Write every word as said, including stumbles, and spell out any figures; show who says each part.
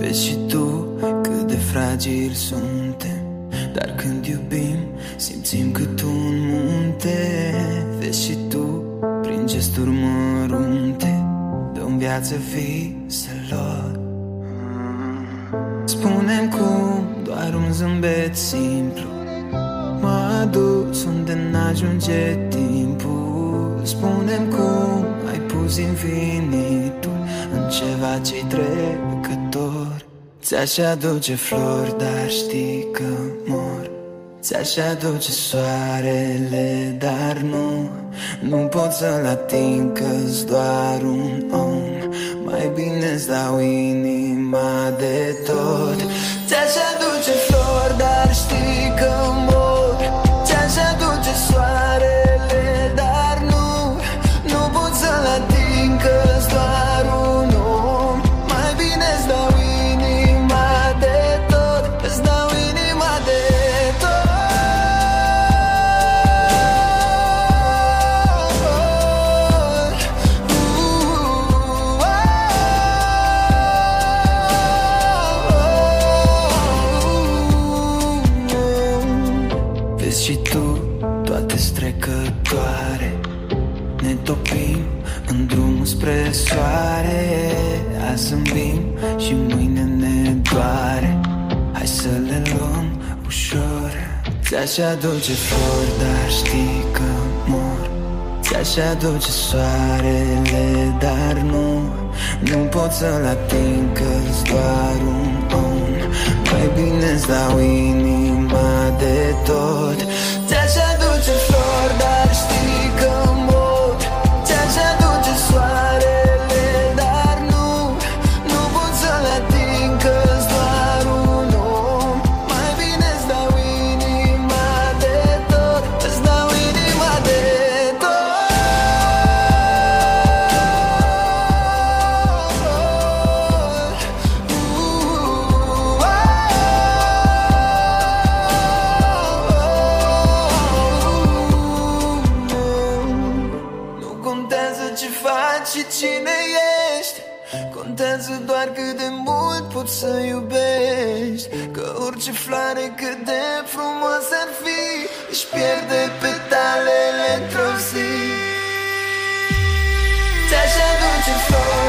Speaker 1: Vezi și tu cât de fragil suntem, dar când iubim simțim cât un munte. Vezi și tu prin gesturi mărunte dăm viață viselor. Spune-mi cum doar un zâmbet simplu m-a adus unde n-ajunge timpul. Spune-mi cum ai pus infinitul în ceva ce-i trecător. Ți-aș aduce flori, dar știi că mor. Ți-aș aduce soarele, dar nu Nu pot să-l ating, că-s doar un om. Mai bine-ți dau inima de tot. Ți-aș aduce flori, dar știi că mor. Ți-aș aduce soarele, dar nu Nu pot să-l ating, că-s doar un om. Mai bine-ți dau inima de tot. Îți dau inima de tot. Vezi și tu, toate-s trecătoare. Ne topim în drumul spre soare. Azi zâmbim și mâine ne doare. Hai să le luăm ușor. Ți-aș aduce flori, dar știi că mor. Ți-aș aduce soarele, dar nu Nu pot să-l ating, că-s doar un om. Mai bine-ți dau inima de tot. Ți-aș aduce flori, dar știi că mor. Ți-aș aduce soarele, dar nu Nu pot să-l ating, că-s doar un om. Mai bine-ți dau inima de tot. Îți dau inima de tot. Nu contează ce faci și cine ești, contează doar cât de mult poți să iubești. Că orice floare cât de frumoasă ar fi își pierde petalele într-o zi. Ți-aș aduce flori,